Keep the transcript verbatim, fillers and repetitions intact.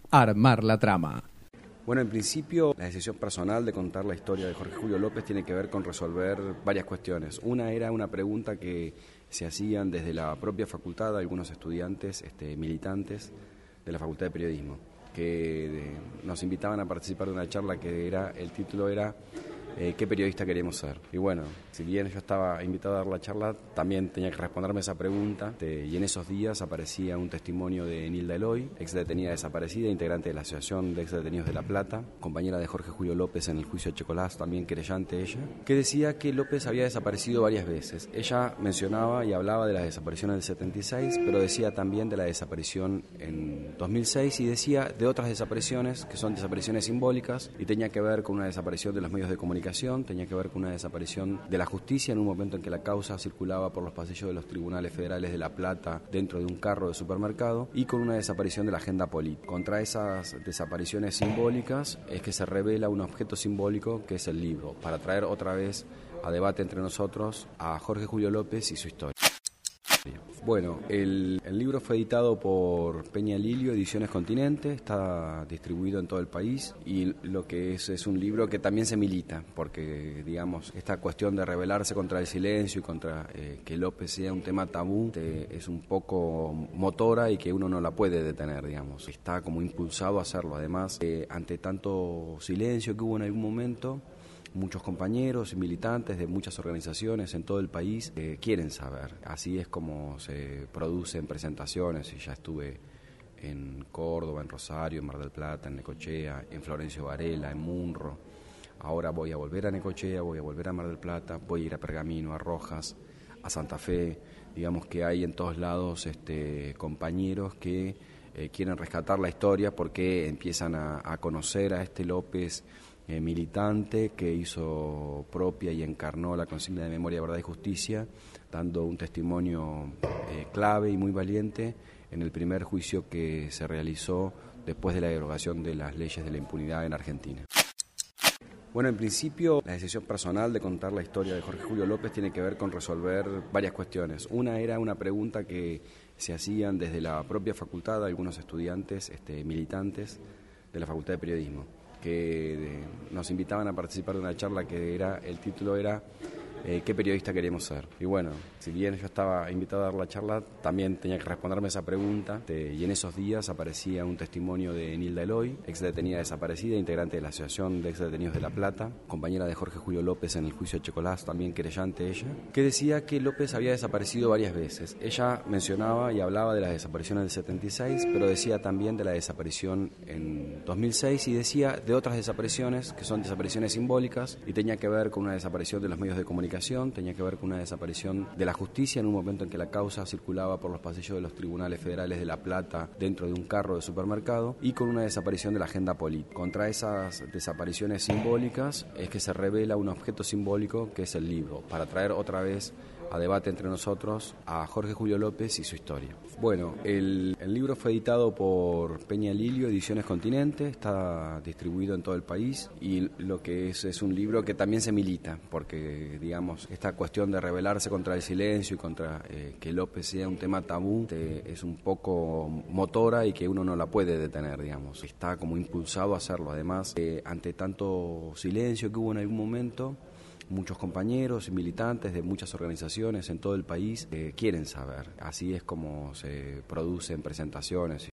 Armar la trama. Bueno, en principio, la decisión personal de contar la historia de Jorge Julio López tiene que ver con resolver varias cuestiones. Una era una pregunta que se hacían desde la propia facultad algunos estudiantes este, militantes de la Facultad de Periodismo, que de, nos invitaban a participar de una charla que era, el título era eh, ¿qué periodista queremos ser? Y bueno, si bien yo estaba invitado a dar la charla, también tenía que responderme esa pregunta, de, y en esos días aparecía un testimonio de Nilda Eloy, ex detenida desaparecida, integrante de la Asociación de Ex Detenidos de La Plata, compañera de Jorge Julio López en el juicio de Checolás, también querellante ella, que decía que López había desaparecido varias veces. Ella mencionaba y hablaba de las desapariciones del setenta y seis, pero decía también de la desaparición en dos mil seis y decía de otras desapariciones que son desapariciones simbólicas y tenía que ver con una desaparición de los medios de comunicación, tenía que ver con una desaparición de la justicia en un momento en que la causa circulaba por los pasillos de los tribunales federales de La Plata dentro de un carro de supermercado y con una desaparición de la agenda política. Contra esas desapariciones simbólicas es que se revela un objeto simbólico que es el libro, para traer otra vez a debate entre nosotros a Jorge Julio López y su historia. Bueno, el, el libro fue editado por Peña Lilio, Ediciones Continente, está distribuido en todo el país y lo que es es un libro que también se milita, porque digamos, esta cuestión de rebelarse contra el silencio y contra eh, que López sea un tema tabú te, es un poco motora y que uno no la puede detener, digamos, está como impulsado a hacerlo. Además, eh, ante tanto silencio que hubo en algún momento, muchos compañeros y militantes de muchas organizaciones en todo el país eh, quieren saber. Así es como se producen presentaciones, y ya estuve en Córdoba, en Rosario, en Mar del Plata, en Necochea, en Florencio Varela, en Munro. Ahora voy a volver a Necochea, voy a volver a Mar del Plata, voy a ir a Pergamino, a Rojas, a Santa Fe. Digamos que hay en todos lados este, compañeros que eh, quieren rescatar la historia porque empiezan a, a conocer a este López Eh, militante que hizo propia y encarnó la consigna de memoria, verdad y justicia, dando un testimonio eh, clave y muy valiente en el primer juicio que se realizó después de la derogación de las leyes de la impunidad en Argentina. Bueno, en principio, la decisión personal de contar la historia de Jorge Julio López tiene que ver con resolver varias cuestiones. Una era una pregunta que se hacían desde la propia facultad algunos estudiantes este, militantes de la Facultad de Periodismo, que de, nos invitaban a participar de una charla que era, el título era eh, ¿qué periodista queremos ser? Y bueno, si bien yo estaba invitado a dar la charla, también tenía que responderme esa pregunta, de, y en esos días aparecía un testimonio de Nilda Eloy, ex detenida desaparecida, integrante de la Asociación de Ex Detenidos de La Plata, compañera de Jorge Julio López en el juicio de Checolás, también querellante ella, que decía que López había desaparecido varias veces. Ella mencionaba y hablaba de las desapariciones del setenta y seis, pero decía también de la desaparición en dos mil seis y decía de otras desapariciones que son desapariciones simbólicas y tenía que ver con una desaparición de los medios de comunicación, tenía que ver con una desaparición de la justicia en un momento en que la causa circulaba por los pasillos de los tribunales federales de La Plata dentro de un carro de supermercado y con una desaparición de la agenda política. Contra esas desapariciones simbólicas es que se revela un objeto simbólico que es el libro, para traer otra vez a debate entre nosotros a Jorge Julio López y su historia. Bueno, el, el libro fue editado por Peña Lilio, Ediciones Continente, está distribuido en todo el país y lo que es es un libro que también se milita, porque digamos, esta cuestión de rebelarse contra el silencio y contra eh, que López sea un tema tabú te, es un poco motora y que uno no la puede detener, digamos, está como impulsado a hacerlo. Además, eh, ante tanto silencio que hubo en algún momento, muchos compañeros y militantes de muchas organizaciones en todo el país eh, quieren saber. Así es como se producen presentaciones.